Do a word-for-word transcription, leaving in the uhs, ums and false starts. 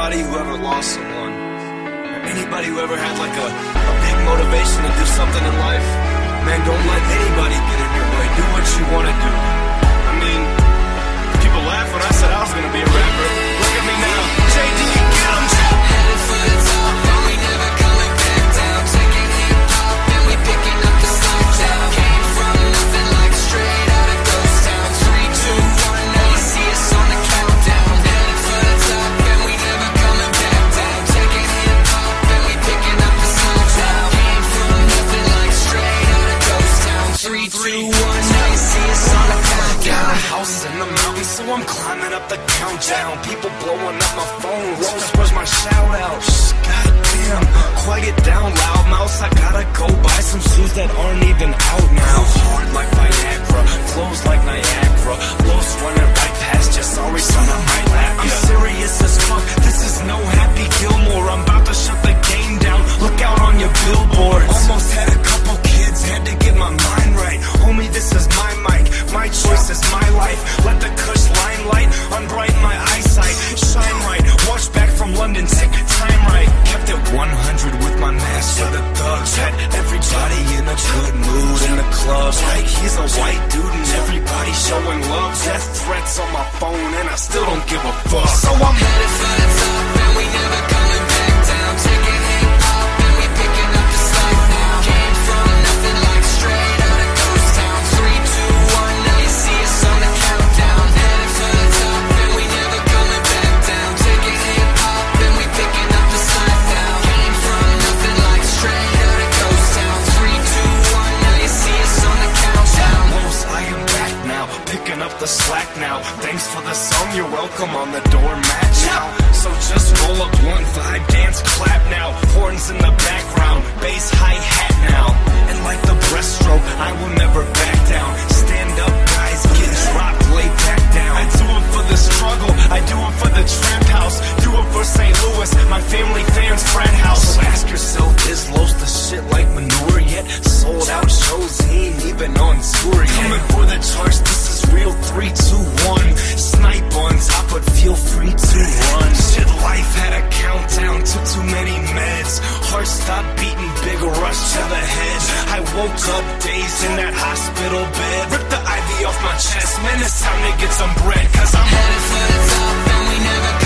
anybody who ever lost someone, or anybody who ever had like a, a big motivation to do something in life, man, don't let anybody get in your way. Do what you want to do. I mean, people laugh when I said I was gonna be a rapper. Look at me now. J D, get 'em. Headed for the top, and we never coming back down. Taking hip hop, and we picking up the slack down. Came from nothing like straight out of ghost town. Three, two, one, now you see us on the countdown. Headed for the top, and we never coming back down. Taking hip hop, and we picking up the slack down. Came from nothing like straight out of ghost town. Three, two, one, now you see us on the countdown. Got a house in the mountains, so I'm climbing up the countdown. People blowing up my phone. Rose, where's my shout out? Shh, goddamn, quiet down, loud mouse. I gotta go buy some shoes that aren't even out now. Hard like Viagra, flows like Niagara. Lost running right past you, sorry son, I might laugh. I'm serious as fuck, this is no Happy Gilmore. I'm about to shut the game down, look out on your billboards. Almost had a couple kids, had to get my mind right. Homie, this is my mic, my choice is my life. Let the Kush limelight unbrighten my eyesight. Shine right, watch back from London, take time right. Kept it one hundred with my master, the thugs. Had everybody in a good mood in the clubs. Like he's a white dude and everybody showing love. Death threats on my phone and I still don't give a fuck. So I'm headed for the top, and we never coming back down. Taking hip hop, and we picking up the slack now. Came from nothing like straight out of ghost town. Three, two, one, now you see us on the countdown. Headed for the top, and we never coming back down. Taking hip hop, and we picking up the slack now. Came from nothing like straight out of ghost town. Three, two, one, now you see us on the countdown. Los, I am back now, picking up the slack now. Thanks for the song, you're welcome on the doormat now. So just roll up one vibe, dance, clap now. Horns in the background, bass, hi-hat now. And like the breaststroke, I will never back down. Stand up, guys, get dropped, lay back down. I do it for the struggle, I do it for the trap house. Do it for Saint Louis, my family fans, frat house. So ask yourself, is Los the shit like manure yet? Sold out shows, he ain't even on tour yet. Coming for the charts, this is real, three, two, one. Snipe on top, but feel free to run. Shit, life had a countdown, took too many meds. Heart stopped beating, big rush to the head. I woke up dazed in that hospital bed. Ripped the I V off my chest, man, it's time to get some bread. Cause I'm headed for the top, and we never